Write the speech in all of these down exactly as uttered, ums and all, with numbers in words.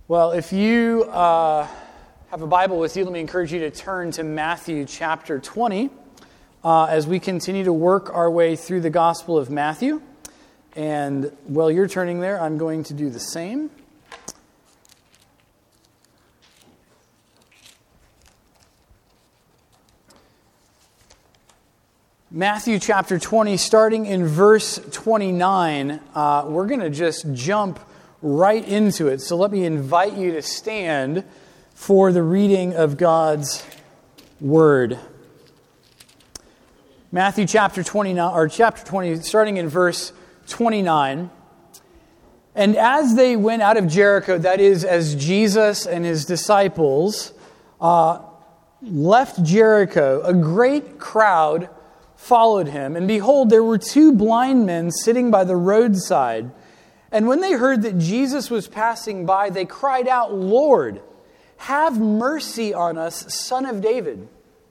Well, if you uh, have a Bible with you, let me encourage you to turn to Matthew chapter twenty uh, as we continue to work our way through the Gospel of Matthew. And while you're turning there, I'm going to do the same. Matthew chapter twenty, starting in verse twenty-nine, uh, we're going to just jump right into it. So let me invite you to stand for the reading of God's Word. Matthew chapter twenty-nine, or chapter twenty, starting in verse twenty-nine. And as they went out of Jericho, that is, as Jesus and his disciples uh, left Jericho, a great crowd followed him. And behold, there were two blind men sitting by the roadside. And when they heard that Jesus was passing by, they cried out, "Lord, have mercy on us, Son of David."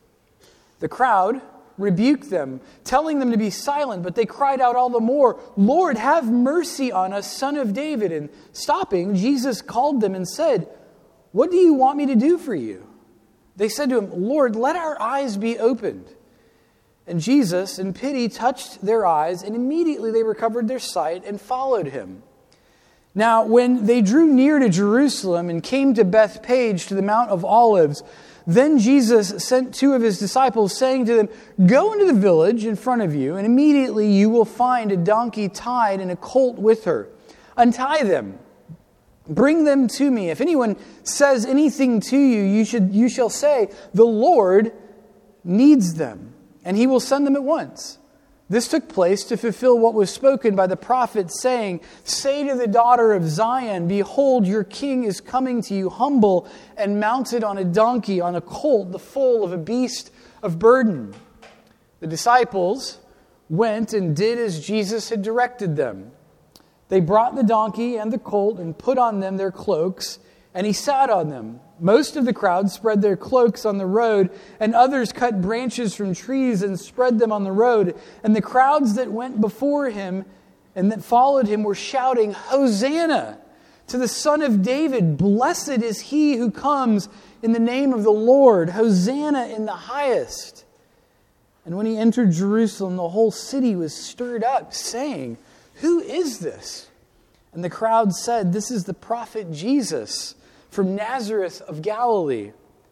The crowd rebuked them, telling them to be silent, but they cried out all the more, "Lord, have mercy on us, Son of David." And stopping, Jesus called them and said, "What do you want me to do for you?" They said to him, "Lord, let our eyes be opened." And Jesus, in pity, touched their eyes, and immediately they recovered their sight and followed him. Now, when they drew near to Jerusalem and came to Bethphage, to the Mount of Olives, then Jesus sent two of his disciples, saying to them, "Go into the village in front of you, and immediately you will find a donkey tied and a colt with her. Untie them. Bring them to me. If anyone says anything to you, you should you shall say, 'The Lord needs them,' and he will send them at once." This took place to fulfill what was spoken by the prophet, saying, "Say to the daughter of Zion, behold, your king is coming to you humble and mounted on a donkey, on a colt, the foal of a beast of burden." The disciples went and did as Jesus had directed them. They brought the donkey and the colt and put on them their cloaks, and he sat on them. Most of the crowd spread their cloaks on the road, and others cut branches from trees and spread them on the road. And the crowds that went before him and that followed him were shouting, "Hosanna to the Son of David! Blessed is he who comes in the name of the Lord! Hosanna in the highest!" And when he entered Jerusalem, the whole city was stirred up, saying, "Who is this?" And the crowd said, "This is the prophet Jesus from Nazareth of Galilee."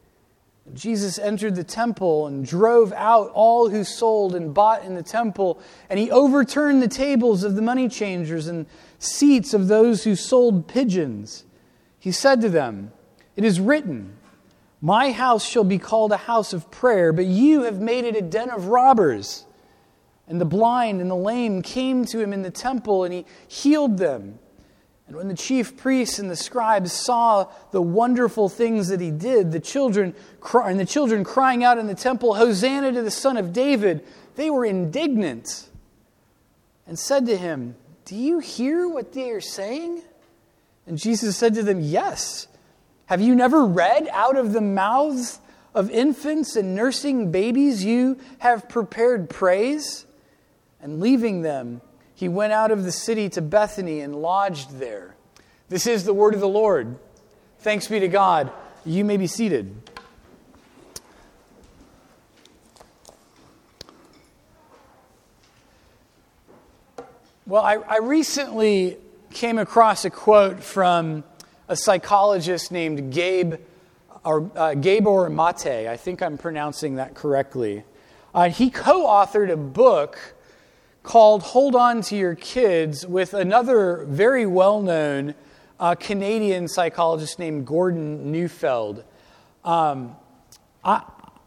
Jesus entered the temple and drove out all who sold and bought in the temple, and he overturned the tables of the money changers and seats of those who sold pigeons. He said to them, "It is written, 'My house shall be called a house of prayer,' but you have made it a den of robbers." And the blind and the lame came to him in the temple, and he healed them. And when the chief priests and the scribes saw the wonderful things that he did, the children cry, and the children crying out in the temple, "Hosanna to the Son of David," they were indignant and said to him, "Do you hear what they are saying?" And Jesus said to them, "Yes. Have you never read, out of the mouths of infants and nursing babies you have prepared praise?" And leaving them, he went out of the city to Bethany and lodged there. This is the word of the Lord. Thanks be to God. You may be seated. Well, I, I recently came across a quote from a psychologist named Gabe or uh, Gabor Mate. I think I'm pronouncing that correctly. Uh, he co-authored a book called "Hold On to Your Kids" with another very well-known uh, Canadian psychologist named Gordon Neufeld. Um, I,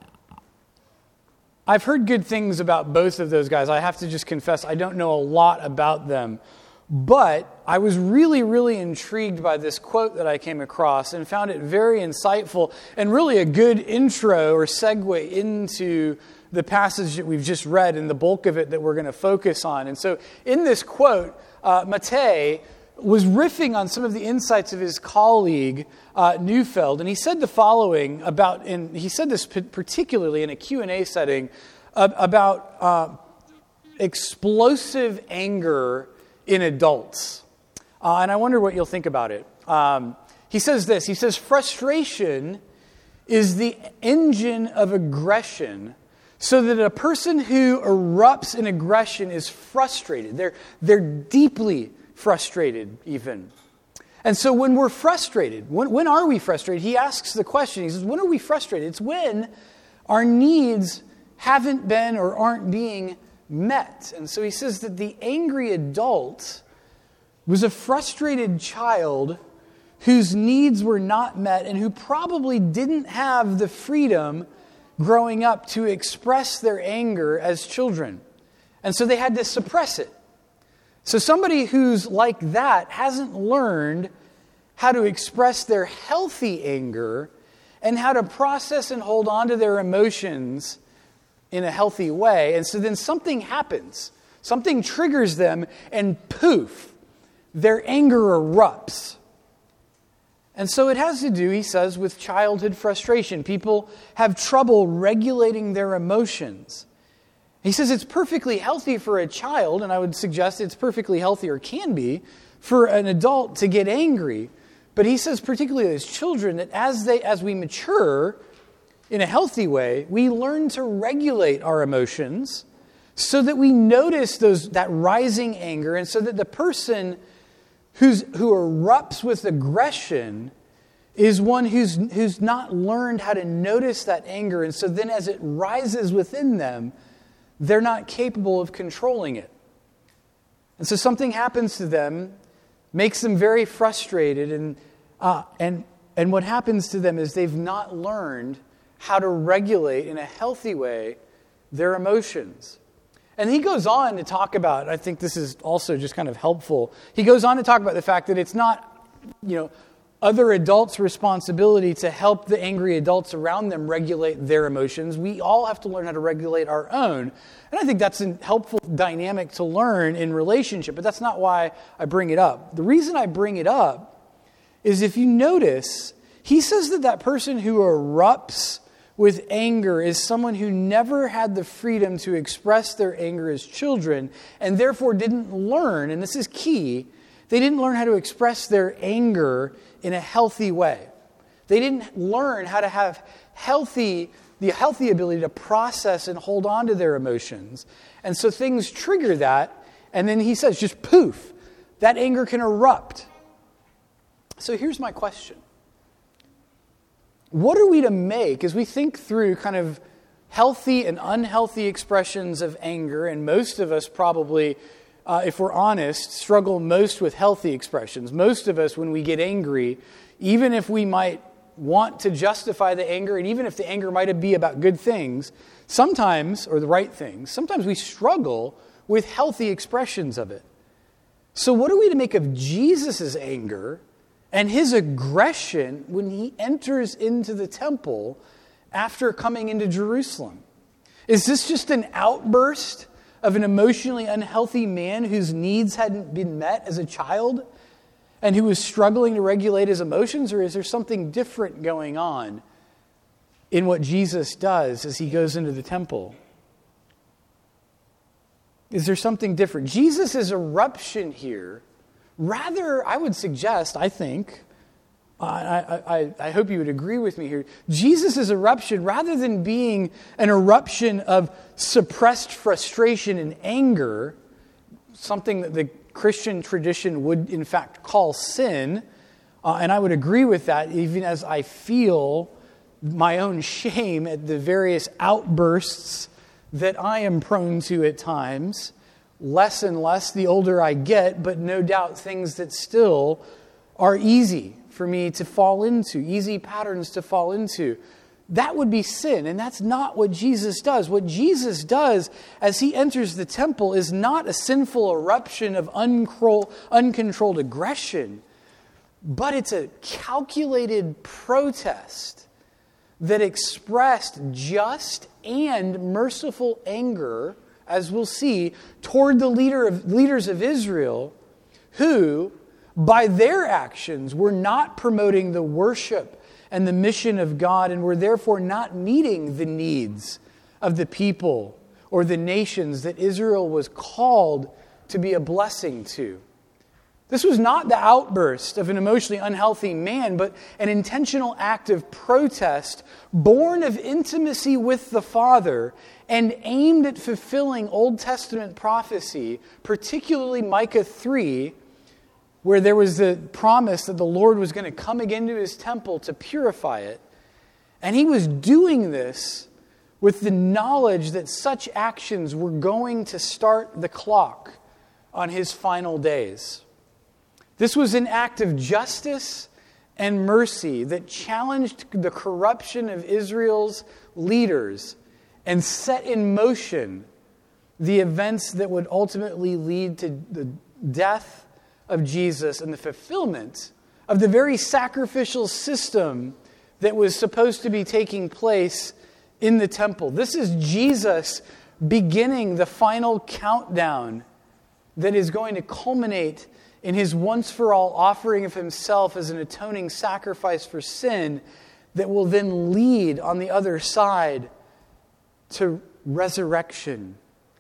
I've heard good things about both of those guys. I have to just confess, I don't know a lot about them. But I was really, really intrigued by this quote that I came across and found it very insightful and really a good intro or segue into the passage that we've just read and the bulk of it that we're going to focus on. And so in this quote, uh, Mate was riffing on some of the insights of his colleague, uh, Neufeld. And he said the following about, and he said this particularly in a Q and A setting, uh, about uh, explosive anger in adults. Uh, and I wonder what you'll think about it. Um, he says this, he says, frustration is the engine of aggression, so that a person who erupts in aggression is frustrated. They're, they're deeply frustrated even. And so when we're frustrated, when, when are we frustrated? He asks the question, he says, when are we frustrated? It's when our needs haven't been or aren't being met. And so he says that the angry adult was a frustrated child whose needs were not met and who probably didn't have the freedom growing up to express their anger as children. And so they had to suppress it. So somebody who's like that hasn't learned how to express their healthy anger and how to process and hold on to their emotions in a healthy way. And so then something happens. Something triggers them and poof, their anger erupts. And so it has to do, he says, with childhood frustration. People have trouble regulating their emotions. He says it's perfectly healthy for a child, and I would suggest it's perfectly healthy, or can be, for an adult to get angry. But he says, particularly as children, that as they as we mature in a healthy way, we learn to regulate our emotions so that we notice those that rising anger, and so that the person who's who erupts with aggression is one who's who's not learned how to notice that anger, and so then as it rises within them, they're not capable of controlling it. And so something happens to them, makes them very frustrated, and uh, and and what happens to them is they've not learned how to regulate in a healthy way their emotions. And he goes on to talk about, I think this is also just kind of helpful, he goes on to talk about the fact that it's not, you know, other adults' responsibility to help the angry adults around them regulate their emotions. We all have to learn how to regulate our own. And I think that's a helpful dynamic to learn in relationship, but that's not why I bring it up. The reason I bring it up is, if you notice, he says that that person who erupts with anger is someone who never had the freedom to express their anger as children, and therefore didn't learn, and this is key, they didn't learn how to express their anger in a healthy way. They didn't learn how to have healthy, the healthy ability to process and hold on to their emotions. And so things trigger that, and then he says, just poof, that anger can erupt. So here's my question. What are we to make as we think through kind of healthy and unhealthy expressions of anger? And most of us probably, uh, if we're honest, struggle most with healthy expressions. Most of us, when we get angry, even if we might want to justify the anger, and even if the anger might be about good things, sometimes, or the right things, sometimes we struggle with healthy expressions of it. So what are we to make of Jesus' anger and his aggression when he enters into the temple after coming into Jerusalem? Is this just an outburst of an emotionally unhealthy man whose needs hadn't been met as a child and who was struggling to regulate his emotions? Or is there something different going on in what Jesus does as he goes into the temple? Is there something different? Jesus' eruption here, rather, I would suggest, I think, I, I, I hope you would agree with me here, Jesus' eruption, rather than being an eruption of suppressed frustration and anger, something that the Christian tradition would in fact call sin, uh, and I would agree with that, even as I feel my own shame at the various outbursts that I am prone to at times, less and less the older I get, but no doubt things that still are easy for me to fall into, easy patterns to fall into. That would be sin, and that's not what Jesus does. What Jesus does as he enters the temple is not a sinful eruption of uncontrolled aggression, but it's a calculated protest that expressed just and merciful anger, as we'll see, toward the leader of, leaders of Israel, who, by their actions, were not promoting the worship and the mission of God, and were therefore not meeting the needs of the people or the nations that Israel was called to be a blessing to. This was not the outburst of an emotionally unhealthy man, but an intentional act of protest born of intimacy with the Father and aimed at fulfilling Old Testament prophecy, particularly Micah three, where there was the promise that the Lord was going to come again to his temple to purify it. And he was doing this with the knowledge that such actions were going to start the clock on his final days. This was an act of justice and mercy that challenged the corruption of Israel's leaders and set in motion the events that would ultimately lead to the death of Jesus and the fulfillment of the very sacrificial system that was supposed to be taking place in the temple. This is Jesus beginning the final countdown that is going to culminate in his once-for-all offering of himself as an atoning sacrifice for sin that will then lead on the other side to resurrection.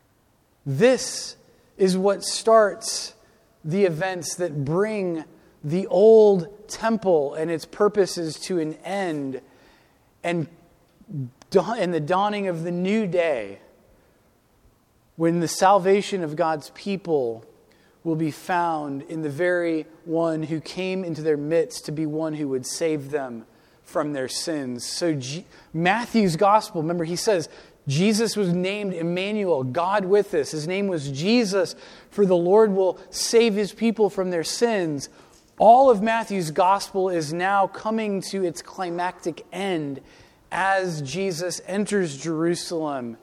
This is what starts the events that bring the old temple and its purposes to an end, and, and the dawning of the new day, when the salvation of God's people will be found in the very one who came into their midst to be one who would save them from their sins. So G- Matthew's gospel, remember, he says, Jesus was named Emmanuel, God with us. His name was Jesus, for the Lord will save his people from their sins. All of Matthew's gospel is now coming to its climactic end as Jesus enters Jerusalem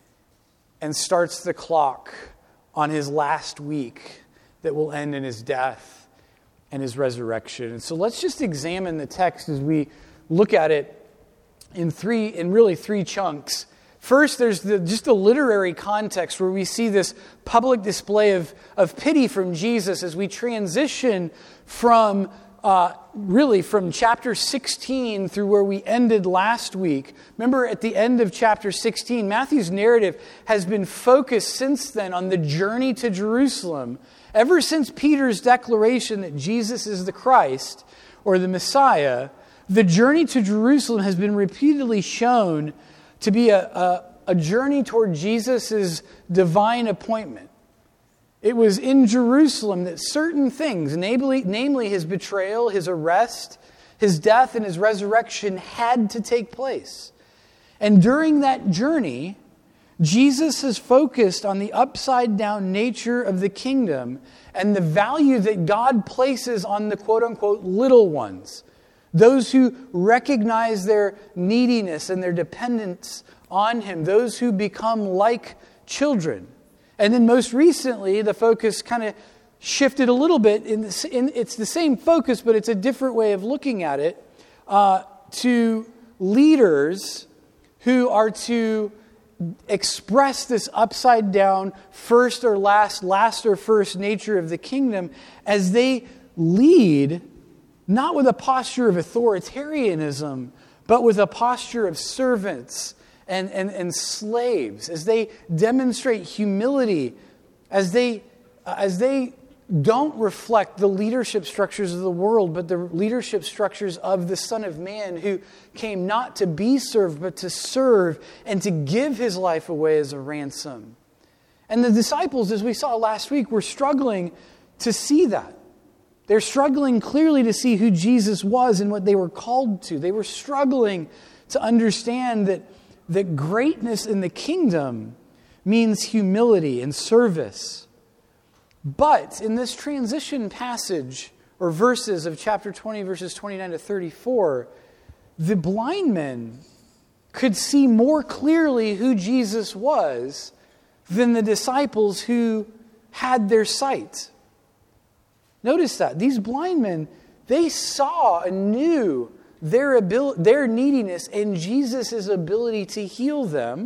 and starts the clock on his last week that will end in his death and his resurrection. And so let's just examine the text as we look at it in three, in really three chunks. First, there's the, just the literary context where we see this public display of, of pity from Jesus as we transition from uh, really from chapter sixteen through where we ended last week. Remember, at the end of chapter sixteen, Matthew's narrative has been focused since then on the journey to Jerusalem. Ever since Peter's declaration that Jesus is the Christ or the Messiah, the journey to Jerusalem has been repeatedly shown to be a, a, a journey toward Jesus' divine appointment. It was in Jerusalem that certain things, namely, namely his betrayal, his arrest, his death, and his resurrection had to take place. And during that journey, Jesus has focused on the upside-down nature of the kingdom and the value that God places on the quote-unquote little ones, those who recognize their neediness and their dependence on him, those who become like children. And then most recently, the focus kind of shifted a little bit. In, this, in It's the same focus, but it's a different way of looking at it, uh, to leaders who are to express this upside down, first or last, last or first nature of the kingdom as they lead, not with a posture of authoritarianism, but with a posture of servants and, and, and slaves, as they demonstrate humility, as they, uh, as they don't reflect the leadership structures of the world, but the leadership structures of the Son of Man, who came not to be served, but to serve and to give his life away as a ransom. And the disciples, as we saw last week, were struggling to see that. They're struggling clearly to see who Jesus was and what they were called to. They were struggling to understand that, that greatness in the kingdom means humility and service. But in this transition passage, or verses of chapter twenty, verses twenty-nine to thirty-four, the blind men could see more clearly who Jesus was than the disciples who had their sight. Notice that. These blind men, they saw anew their ability, their neediness and Jesus' ability to heal them.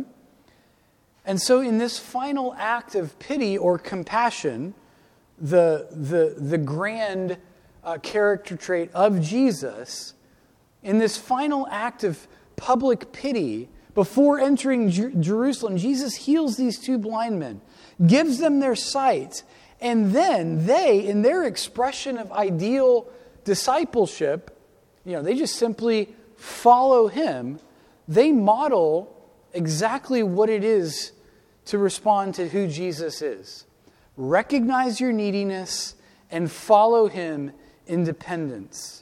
And so in this final act of pity or compassion, the, the, the grand uh, character trait of Jesus, in this final act of public pity, before entering Jer- Jerusalem, Jesus heals these two blind men, gives them their sight, And then they, in their expression of ideal discipleship, you know, they just simply follow him. They model exactly what it is to respond to who Jesus is. Recognize your neediness and follow him in dependence.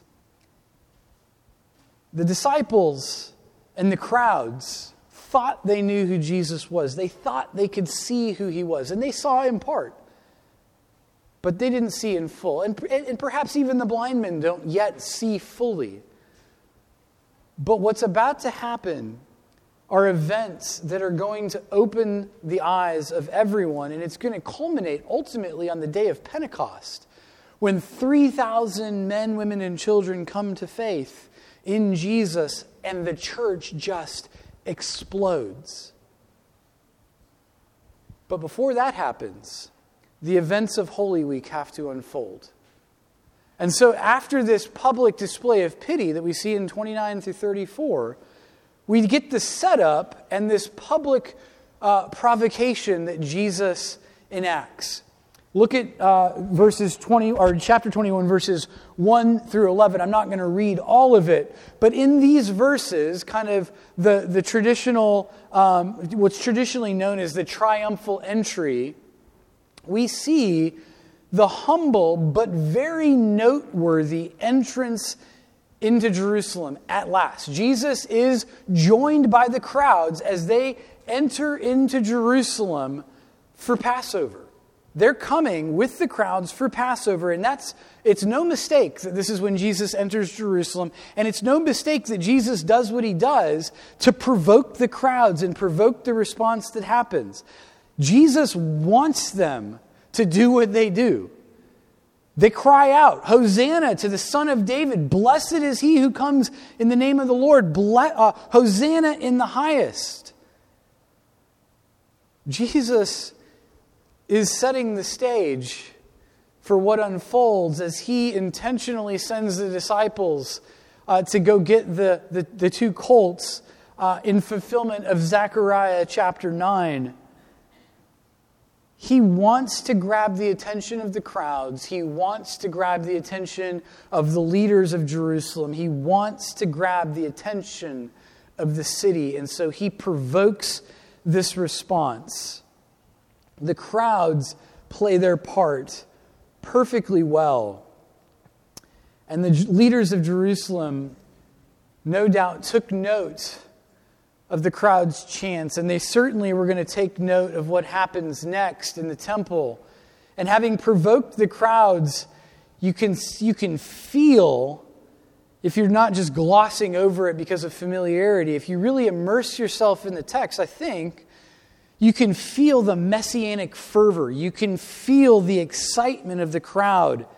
The disciples and the crowds thought they knew who Jesus was. They thought they could see who he was, and they saw in part. But they didn't see in full. And, and perhaps even the blind men don't yet see fully. But what's about to happen are events that are going to open the eyes of everyone, and it's going to culminate ultimately on the day of Pentecost, when three thousand men, women, and children come to faith in Jesus, and the church just explodes. But before that happens, the events of Holy Week have to unfold. And so after this public display of pity that we see in twenty-nine through thirty-four, we get the setup and this public uh, provocation that Jesus enacts. Look at uh, verses twenty, or chapter twenty-one, verses one through eleven. I'm not going to read all of it, but in these verses, kind of the the traditional, um, what's traditionally known as the triumphal entry, we see the humble but very noteworthy entrance into Jerusalem at last. Jesus is joined by the crowds as they enter into Jerusalem for Passover. They're coming with the crowds for Passover, and that's it's no mistake that this is when Jesus enters Jerusalem, and it's no mistake that Jesus does what he does to provoke the crowds and provoke the response that happens. Jesus wants them to do what they do. They cry out, "Hosanna to the Son of David! Blessed is he who comes in the name of the Lord! Ble- uh, Hosanna in the highest!" Jesus is setting the stage for what unfolds as he intentionally sends the disciples uh, to go get the, the, the two colts uh, in fulfillment of Zechariah chapter nine. He wants to grab the attention of the crowds. He wants to grab the attention of the leaders of Jerusalem. He wants to grab the attention of the city. And so he provokes this response. The crowds play their part perfectly well. And the leaders of Jerusalem, no doubt, took note of the crowd's chants, and they certainly were going to take note of what happens next in the temple. And having provoked the crowds, you can, you can feel, if you're not just glossing over it because of familiarity, if you really immerse yourself in the text, I think you can feel the messianic fervor. You can feel the excitement of the crowd.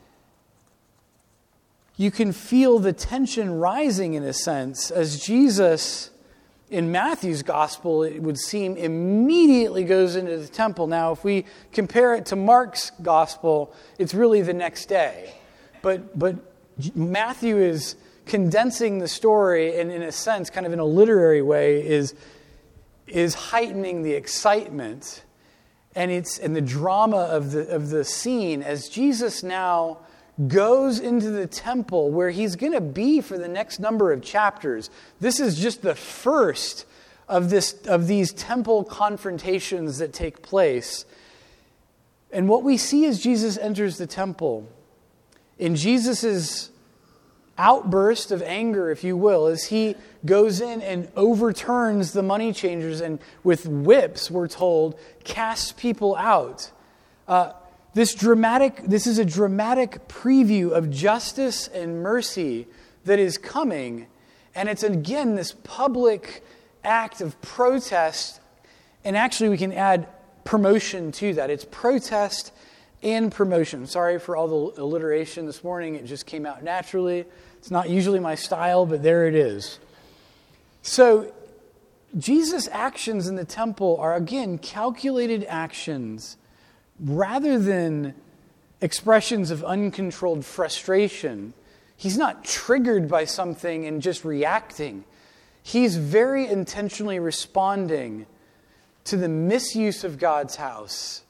You can feel the tension rising in a sense as Jesus, in Matthew's gospel, it would seem, immediately goes into the temple. Now, if we compare it to Mark's gospel, it's really the next day. But, but Matthew is condensing the story, and in a sense, kind of in a literary way, is is heightening the excitement and it's and the drama of the of the scene as Jesus now goes into the temple where he's going to be for the next number of chapters. This is just the first of this of these temple confrontations that take place. And what we see as Jesus enters the temple, in Jesus's outburst of anger, if you will, as he goes in and overturns the money changers and with whips, we're told, casts people out. Uh, this dramatic, this is a dramatic preview of justice and mercy that is coming. And it's, again, this public act of protest. And actually, we can add promotion to that. It's protest and promotion. Sorry for all the alliteration this morning. It just came out naturally. It's not usually my style, but there it is. So, Jesus' actions in the temple are, again, calculated actions rather than expressions of uncontrolled frustration. He's not triggered by something and just reacting. He's very intentionally responding to the misuse of God's house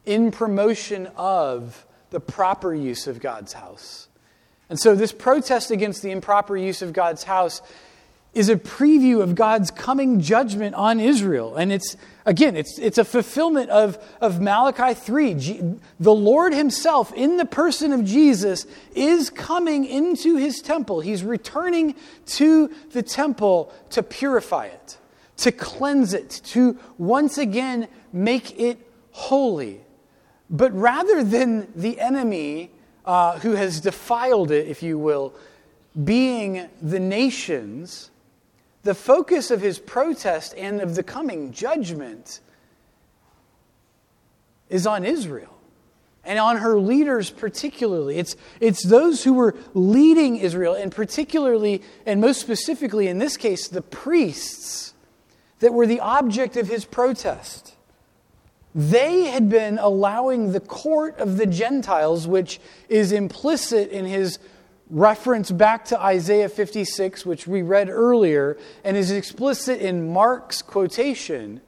in promotion of the proper use of God's house. And so this protest against the improper use of God's house is a preview of God's coming judgment on Israel. And it's, again, it's, it's a fulfillment of, of Malachi three. G- the Lord himself, in the person of Jesus, is coming into his temple. He's returning to the temple to purify it, to cleanse it, to once again make it holy. But rather than the enemy uh, who has defiled it, if you will, being the nations, the focus of his protest and of the coming judgment is on Israel and on her leaders particularly. It's, it's those who were leading Israel, and particularly, and most specifically in this case, the priests that were the object of his protest. They had been allowing the court of the Gentiles, which is implicit in his reference back to Isaiah fifty-six, which we read earlier, and is explicit in Mark's quotation.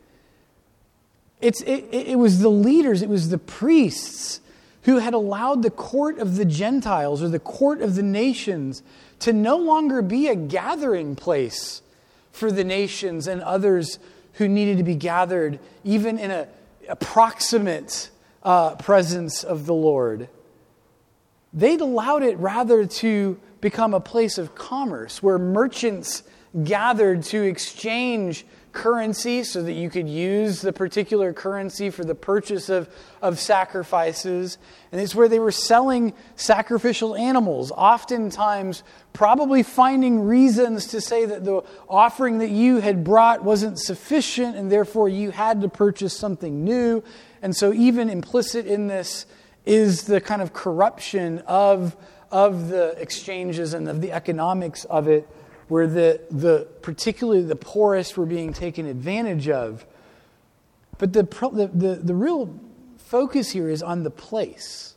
It's, it, it was the leaders, it was the priests who had allowed the court of the Gentiles, or the court of the nations, to no longer be a gathering place for the nations and others who needed to be gathered, even in a approximate uh, presence of the Lord. They'd allowed it rather to become a place of commerce where merchants gathered to exchange currency so that you could use the particular currency for the purchase of, of sacrifices. And it's where they were selling sacrificial animals, oftentimes probably finding reasons to say that the offering that you had brought wasn't sufficient and therefore you had to purchase something new. And so even implicit in this is the kind of corruption of, of the exchanges and of the economics of it, where the, the particularly the poorest were being taken advantage of. But the, the, the, the real focus here is on the place.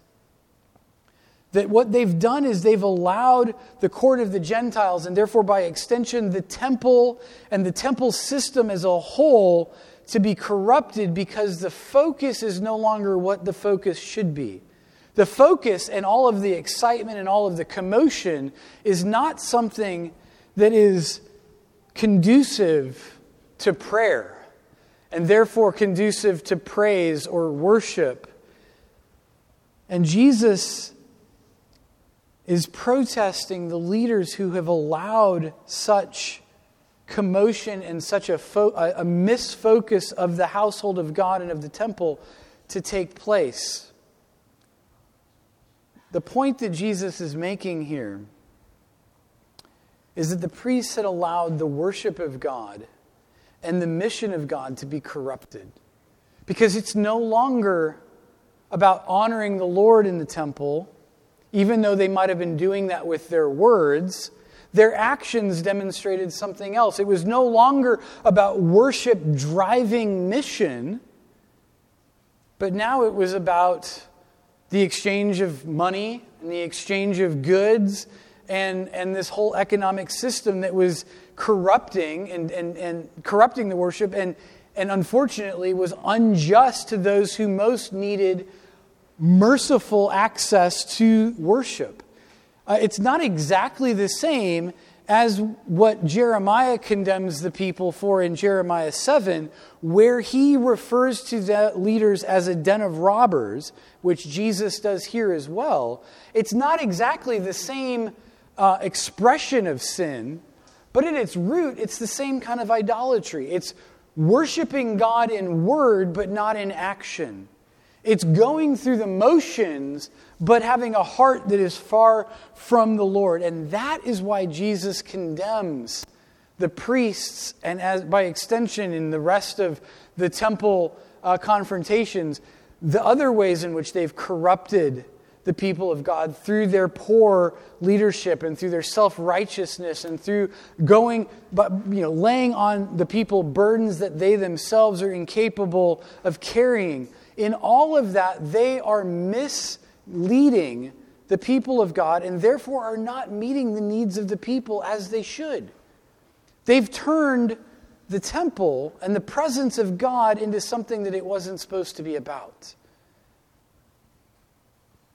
That what they've done is they've allowed the court of the Gentiles, and therefore by extension the temple and the temple system as a whole, to be corrupted because the focus is no longer what the focus should be. The focus and all of the excitement and all of the commotion is not something that is conducive to prayer and therefore conducive to praise or worship. And Jesus is protesting the leaders who have allowed such commotion and such a, fo- a misfocus of the household of God and of the temple to take place. The point that Jesus is making here is that the priests had allowed the worship of God and the mission of God to be corrupted. Because it's no longer about honoring the Lord in the temple, even though they might have been doing that with their words. Their actions demonstrated something else. It was no longer about worship driving mission, but now it was about the exchange of money and the exchange of goods and, and this whole economic system that was corrupting and, and, and corrupting the worship and, and unfortunately was unjust to those who most needed merciful access to worship. Uh, it's not exactly the same as what Jeremiah condemns the people for in Jeremiah seven, where he refers to the leaders as a den of robbers, which Jesus does here as well. It's not exactly the same uh, expression of sin, but at its root, it's the same kind of idolatry. It's worshiping God in word, but not in action. It's going through the motions, but having a heart that is far from the Lord. And that is why Jesus condemns the priests, and as by extension in the rest of the temple uh, confrontations, the other ways in which they've corrupted the people of God through their poor leadership and through their self-righteousness and through going, but you know, laying on the people burdens that they themselves are incapable of carrying. In all of that, they are misleading the people of God and therefore are not meeting the needs of the people as they should. They've turned the temple and the presence of God into something that it wasn't supposed to be about.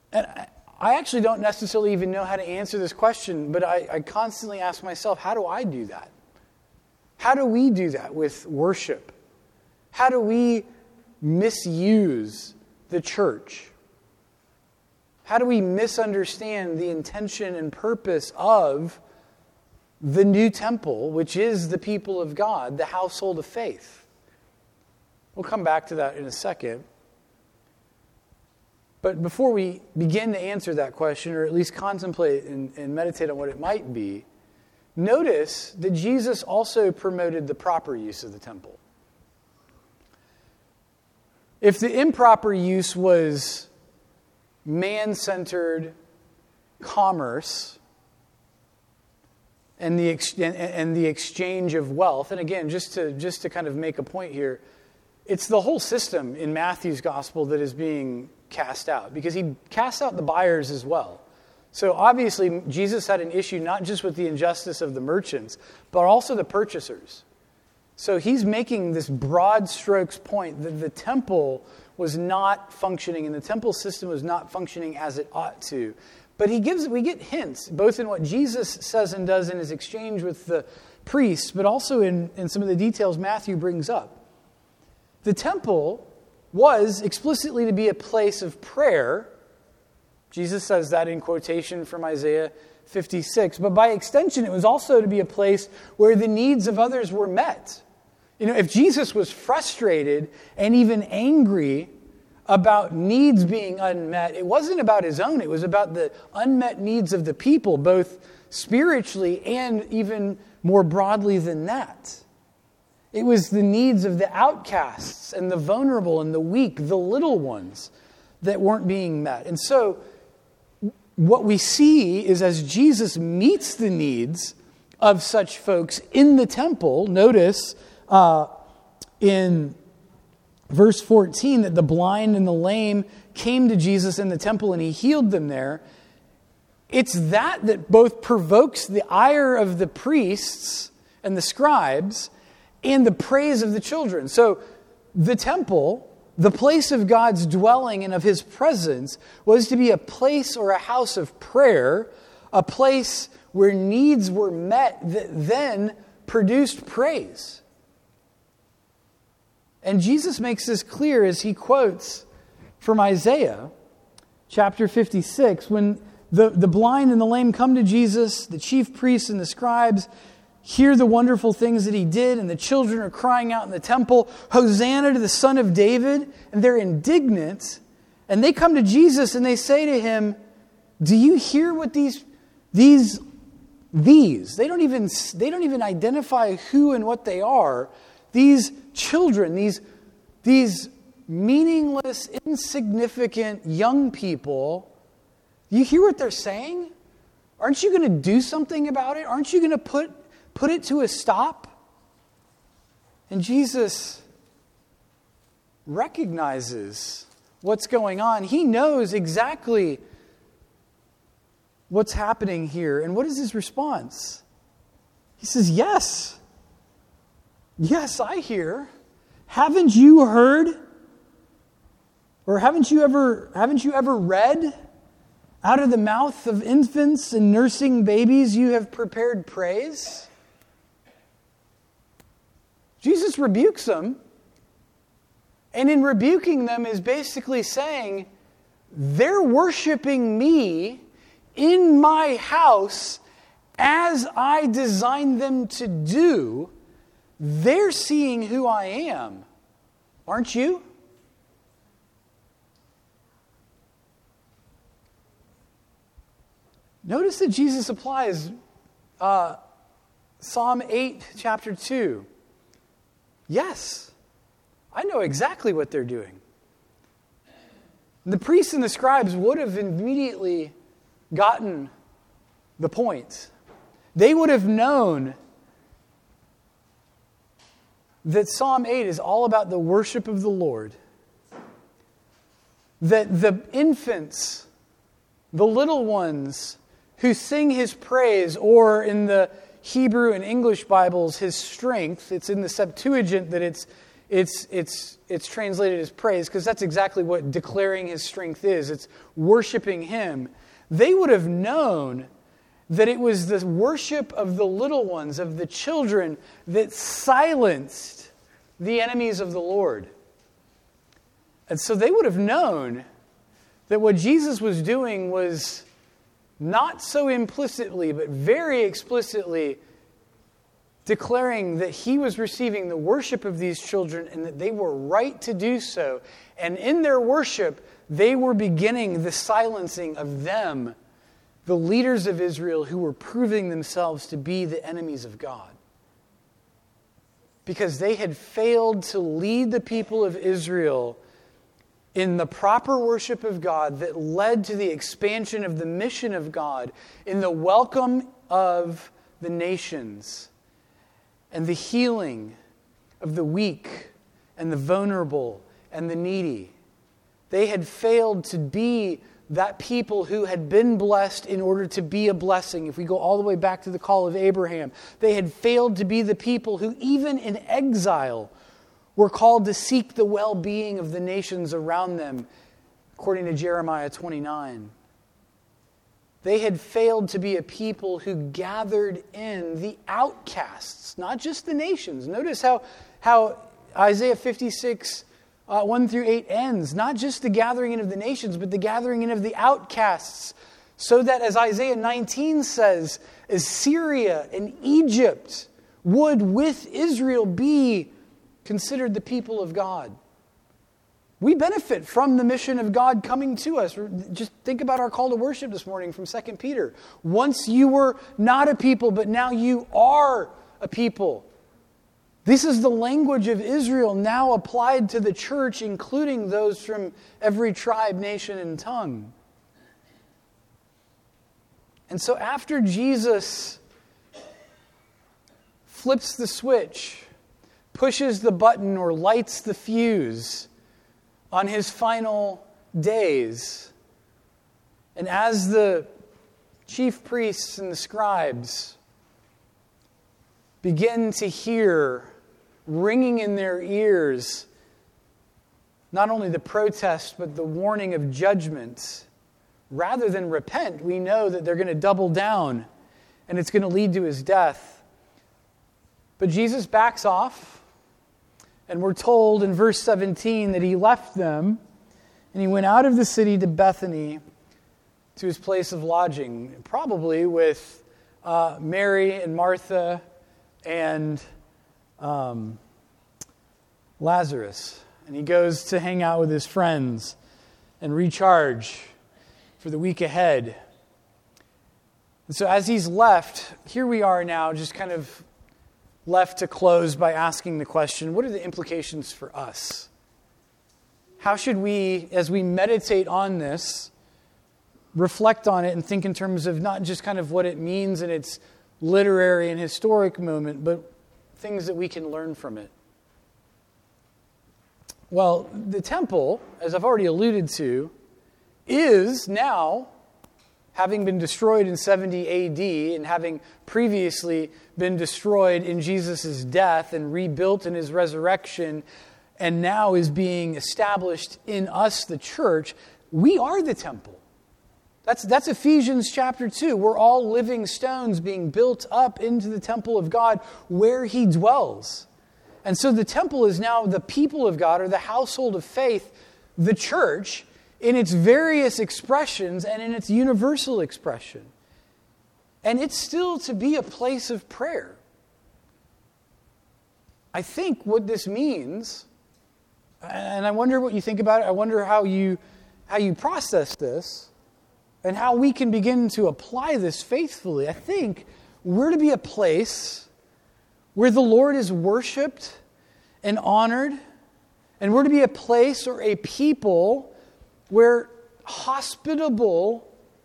And I, I actually don't necessarily even know how to answer this question, but I, I constantly ask myself, how do I do that? How do we do that with worship? How do we misuse the church? How do we misunderstand the intention and purpose of the new temple, which is the people of God, the household of faith? We'll come back to that in a second. But before we begin to answer that question, or at least contemplate and, and meditate on what it might be, notice that Jesus also promoted the proper use of the temple. If the improper use was man-centered commerce and the ex- and the exchange of wealth, and again, just to just to kind of make a point here, it's the whole system in Matthew's gospel that is being cast out, because he cast out the buyers as well. So obviously, Jesus had an issue not just with the injustice of the merchants, but also the purchasers. So he's making this broad strokes point that the temple was not functioning and the temple system was not functioning as it ought to. But he gives, we get hints, both in what Jesus says and does in his exchange with the priests, but also in, in some of the details Matthew brings up. The temple was explicitly to be a place of prayer. Jesus says that in quotation from Isaiah fifty-six. But by extension, it was also to be a place where the needs of others were met. You know, if Jesus was frustrated and even angry about needs being unmet, it wasn't about his own. It was about the unmet needs of the people, both spiritually and even more broadly than that. It was the needs of the outcasts and the vulnerable and the weak, the little ones, that weren't being met. And so what we see is as Jesus meets the needs of such folks in the temple, notice uh, in verse fourteen that the blind and the lame came to Jesus in the temple and he healed them there. It's that that both provokes the ire of the priests and the scribes and the praise of the children. So the temple, the place of God's dwelling and of his presence, was to be a place or a house of prayer, a place where needs were met that then produced praise. And Jesus makes this clear as he quotes from Isaiah chapter fifty-six, when the, the blind and the lame come to Jesus, the chief priests and the scribes hear the wonderful things that he did, and the children are crying out in the temple, "Hosanna to the Son of David," and they're indignant, and they come to Jesus and they say to him, "Do you hear what these these these they don't even they don't even identify who and what they are, these children, these these meaningless, insignificant young people, you hear what they're saying? Aren't you going to do something about it? Aren't you going to put Put it to a stop?" And Jesus recognizes what's going on. He knows exactly what's happening here. And what is his response? He says, "Yes. Yes, I hear. Haven't you heard? Or haven't you ever, haven't you ever read? Out of the mouth of infants and nursing babies you have prepared praise." Jesus rebukes them, and in rebuking them is basically saying, they're worshiping me in my house as I designed them to do. They're seeing who I am. Aren't you? Notice that Jesus applies uh, Psalm eight, chapter two. Yes, I know exactly what they're doing. The priests and the scribes would have immediately gotten the point. They would have known that Psalm eight is all about the worship of the Lord. That the infants, the little ones who sing his praise, or in the Hebrew and English Bibles, his strength, it's in the Septuagint that it's it's it's it's translated as praise, because that's exactly what declaring his strength is. It's worshiping him. They would have known that it was the worship of the little ones, of the children, that silenced the enemies of the Lord. And so they would have known that what Jesus was doing was not so implicitly, but very explicitly declaring that he was receiving the worship of these children and that they were right to do so. And in their worship, they were beginning the silencing of them, the leaders of Israel who were proving themselves to be the enemies of God. Because they had failed to lead the people of Israel in the proper worship of God that led to the expansion of the mission of God, in the welcome of the nations, and the healing of the weak and the vulnerable and the needy. They had failed to be that people who had been blessed in order to be a blessing. If we go all the way back to the call of Abraham, they had failed to be the people who, even in exile, were called to seek the well-being of the nations around them, according to Jeremiah twenty-nine. They had failed to be a people who gathered in the outcasts, not just the nations. Notice how, how Isaiah fifty-six, uh, one through eight ends. Not just the gathering in of the nations, but the gathering in of the outcasts. So that, as Isaiah nineteen says, Assyria and Egypt would with Israel be considered the people of God. We benefit from the mission of God coming to us. Just think about our call to worship this morning from Second Peter. Once you were not a people, but now you are a people. This is the language of Israel now applied to the church, including those from every tribe, nation, and tongue. And so after Jesus flips the switch, pushes the button or lights the fuse on his final days, and as the chief priests and the scribes begin to hear ringing in their ears not only the protest but the warning of judgment, rather than repent, we know that they're going to double down and it's going to lead to his death. But Jesus backs off. And we're told in verse seventeen that he left them and he went out of the city to Bethany, to his place of lodging, probably with uh, Mary and Martha and um, Lazarus. And he goes to hang out with his friends and recharge for the week ahead. And so as he's left, here we are now, just kind of left to close by asking the question, what are the implications for us? How should we, as we meditate on this, reflect on it and think in terms of not just kind of what it means in its literary and historic moment, but things that we can learn from it? Well, the temple, as I've already alluded to, is now, having been destroyed in seventy A D and having previously been destroyed in Jesus' death and rebuilt in his resurrection, and now is being established in us, the church, we are the temple. That's, that's Ephesians chapter two. We're all living stones being built up into the temple of God where he dwells. And so the temple is now the people of God, or the household of faith, the church, in its various expressions and in its universal expression. And it's still to be a place of prayer. I think what this means, and I wonder what you think about it, I wonder how you, how you process this, and how we can begin to apply this faithfully. I think we're to be a place where the Lord is worshiped and honored, and we're to be a place or a people where hospitable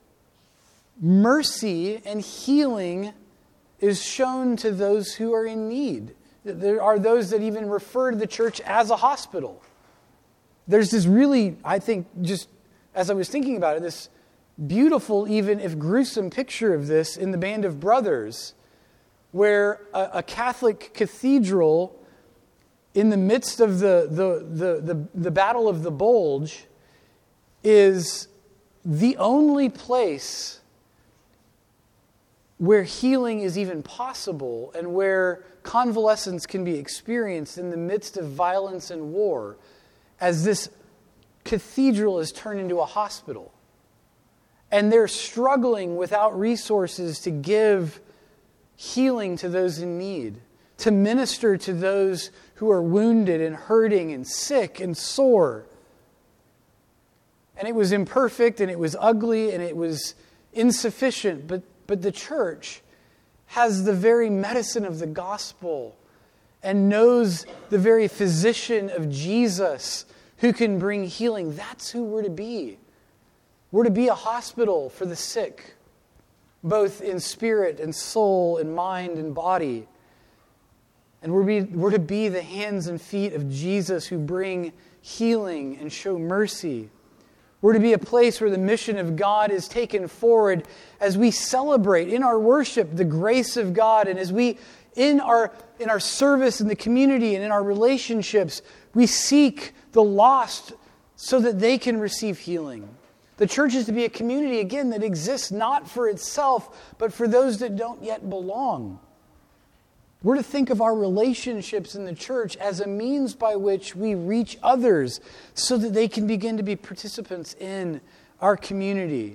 mercy and healing is shown to those who are in need. There are those that even refer to the church as a hospital. There's this really, I think, just as I was thinking about it, this beautiful, even if gruesome picture of this in the Band of Brothers, where a, a Catholic cathedral in the midst of the, the, the, the, the battle of the bulge is the only place where healing is even possible and where convalescence can be experienced in the midst of violence and war, as this cathedral is turned into a hospital. And they're struggling without resources to give healing to those in need, to minister to those who are wounded and hurting and sick and sore. And it was imperfect and it was ugly and it was insufficient, but, but the church has the very medicine of the gospel and knows the very physician of Jesus who can bring healing. That's who we're to be. We're to be a hospital for the sick, both in spirit and soul and mind and body. And we're, be, we're to be the hands and feet of Jesus who bring healing and show mercy. We're to be a place where the mission of God is taken forward as we celebrate in our worship the grace of God, and as we, in our, in our service in the community and in our relationships, we seek the lost so that they can receive healing. The church is to be a community, again, that exists not for itself, but for those that don't yet belong. We're to think of our relationships in the church as a means by which we reach others so that they can begin to be participants in our community.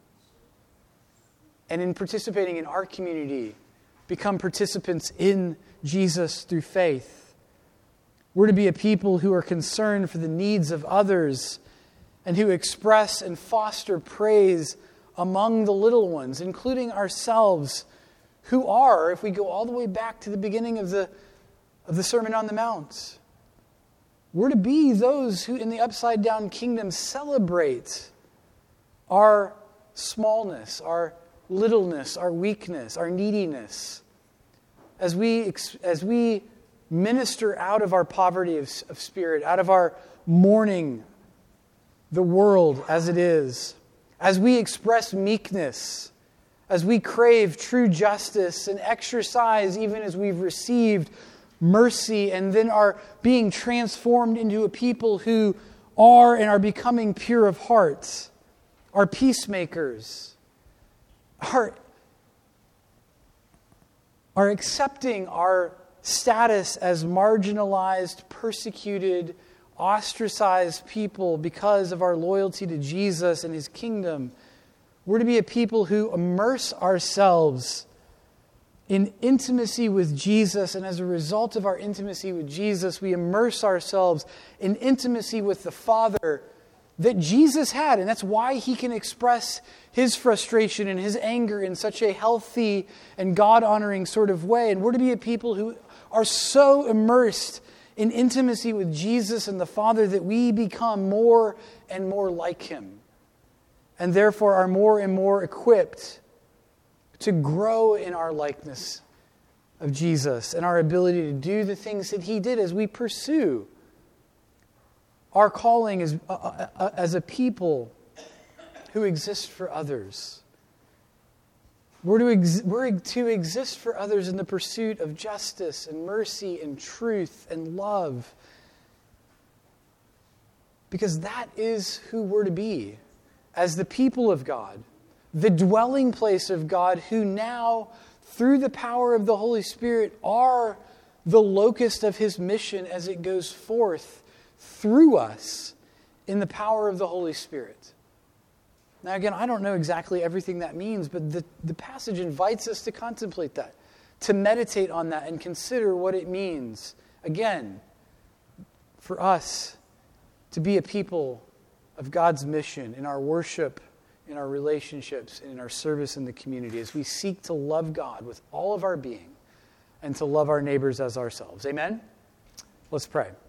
And in participating in our community, become participants in Jesus through faith. We're to be a people who are concerned for the needs of others and who express and foster praise among the little ones, including ourselves, who are, if we go all the way back to the beginning of the, of the Sermon on the Mount, we're to be those who in the upside-down kingdom celebrate our smallness, our littleness, our weakness, our neediness. As we, as we minister out of our poverty of, of spirit, out of our mourning the world as it is, as we express meekness, as we crave true justice and exercise, even as we've received mercy and then are being transformed into a people who are and are becoming pure of heart, are peacemakers, are, are accepting our status as marginalized, persecuted, ostracized people because of our loyalty to Jesus and His kingdom. We're to be a people who immerse ourselves in intimacy with Jesus, and as a result of our intimacy with Jesus, we immerse ourselves in intimacy with the Father that Jesus had, and that's why He can express His frustration and His anger in such a healthy and God-honoring sort of way. And we're to be a people who are so immersed in intimacy with Jesus and the Father that we become more and more like Him, and therefore are more and more equipped to grow in our likeness of Jesus and our ability to do the things that He did as we pursue our calling as, uh, uh, as a people who exist for others. We're to, ex- we're to exist for others in the pursuit of justice and mercy and truth and love, because that is who we're to be as the people of God, the dwelling place of God, who now, through the power of the Holy Spirit, are the locus of His mission as it goes forth through us in the power of the Holy Spirit. Now again, I don't know exactly everything that means, but the, the passage invites us to contemplate that, to meditate on that and consider what it means, again, for us to be a people of God's mission in our worship, in our relationships, and in our service in the community, as we seek to love God with all of our being and to love our neighbors as ourselves. Amen? Let's pray.